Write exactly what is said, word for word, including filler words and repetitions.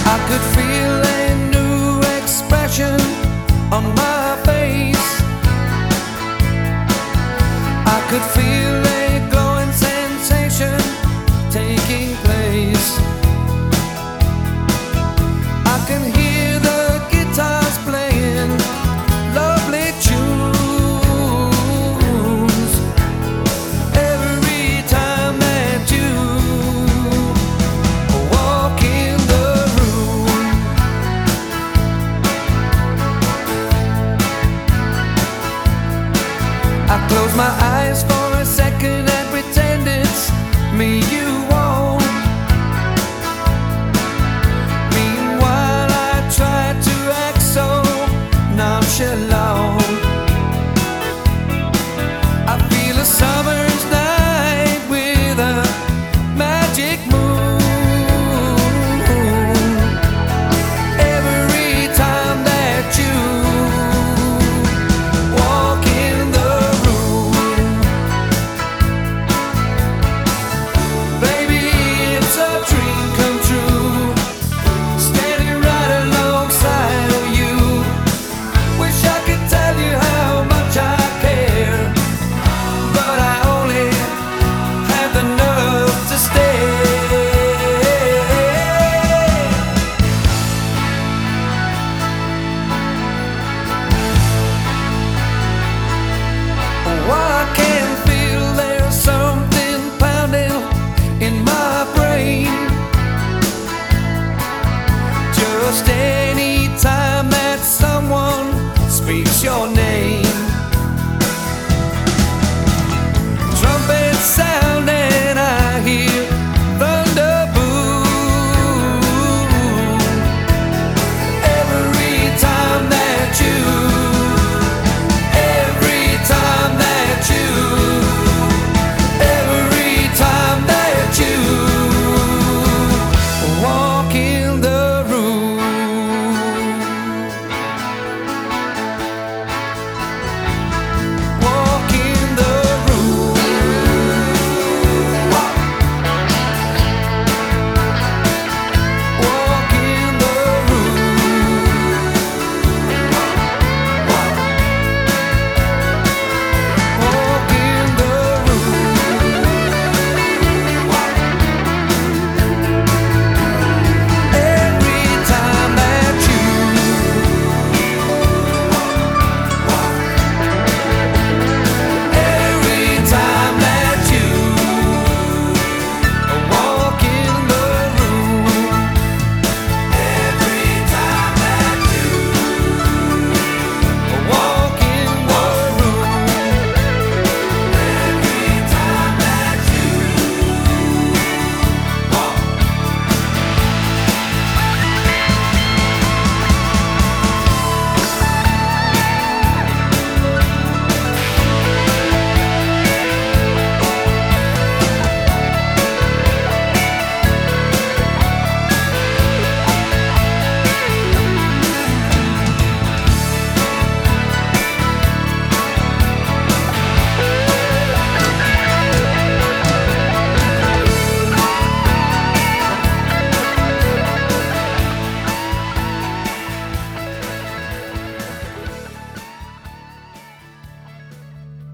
I could feel a new expression on my face. I could feel a glowing sensation taking place. I can hear the guitars playing lovely tunes every time that you walk in the room. I close my eyes for a second and pretend it's me you want. Meanwhile I try to act so nonchalant. I feel a summer's night with a magic moon every time that you walk in the room. Baby, it's a dream come true, standing right alongside of you. Wish I could tell you how much I care, but I only have the nerve to stay. Oh, I can feel there's something pounding in my brain. Just any time that someone speaks your